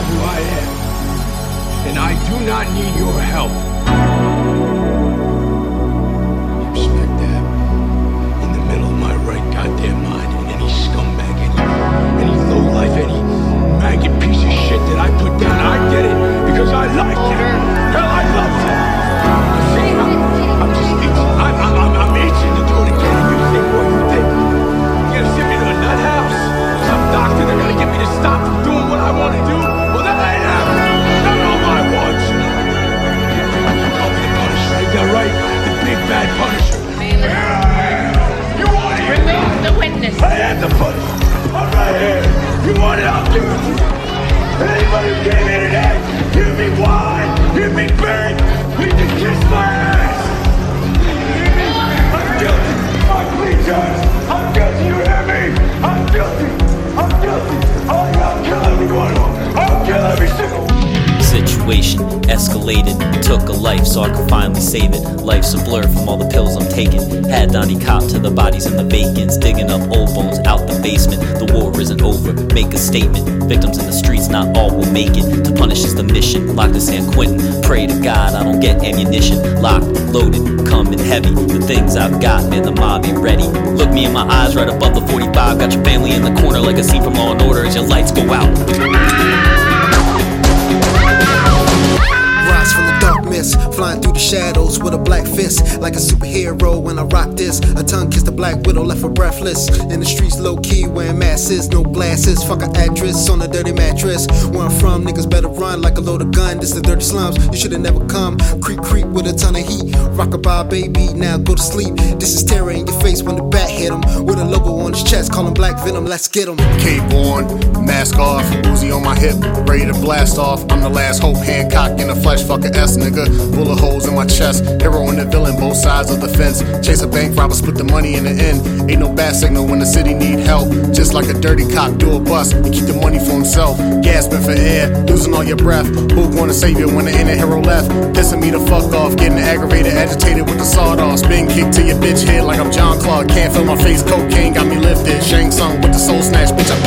who I am. And I do not need your help. I'm smack dab in the middle of my right goddamn mind. And any scumbag, any lowlife, any maggot piece of shit that I put down, I did it because I liked it. Hell, I loved it. See, I'm just itching. I'm itching to do it again. You think what you think? You're gonna send me to a nut house? Some doctor, they're gonna get me to stop from doing what I want to do? Well, that ain't happening. Not on my watch. Call me the Punisher. Ain't that right? The big bad Punisher. Here I am. You want it? Remove the witness. I am the Punisher. I'm right here. You want it? I'll give it to you. Anybody who came here today, hear me whine, hear me beg, you can kiss my ass. I'm guilty. I plead, Judge. I'm guilty. You hear me? I'm guilty. I'm guilty. I'll kill everyone. I'll kill every single one. Situation escalated, took a life so I could finally save it. Life's a blur from all the pills I'm taking. Had Donnie cop to the bodies in the vacants, digging up old bones out the basement. The war isn't over, make a statement. Victims in the streets, not all will make it. To punish is the mission, locked in San Quentin. Pray to God I don't get ammunition. Locked, loaded, coming heavy. The things I've got, man, the mob ain't ready. Look me in my eyes right above the 45. Got your family in the corner like a scene from Law and Order as your lights go out. From the dark mist, flying through the shadows with a black fist, like a superhero when I rock this. A tongue kiss the black widow, left her breathless. In the streets, low key, wearing masses, no glasses. Fuck an actress on a dirty mattress. Where I'm from, niggas better run like a loaded gun. This the dirty slums, you should've never come. Creep, creep with a ton of heat. Rockabye, baby, now go to sleep. This is terror in your face when the bat hit him. With a logo on his chest, call him Black Venom, let's get him. Cape on, mask off, Uzi on my hip, ready to blast off. I'm the last hope, Hancock in the flesh, fuck a S, nigga. Bullet holes in my chest, hero and the villain, both sides of the fence. Chase a bank robber, split the money in the end. Ain't no bad signal when the city need help. Just like a dirty cop, do a bust and keep the money for himself. Gasping for air, losing all your breath. Who gonna save you when the inner hero left? Pissing me the fuck off, getting aggravated, agitated with the sawed-off. Spin kick to your bitch head like I'm John Claude. Can't feel my face, cocaine got me lifted. Shang Tsung with the soul snatch, bitch, I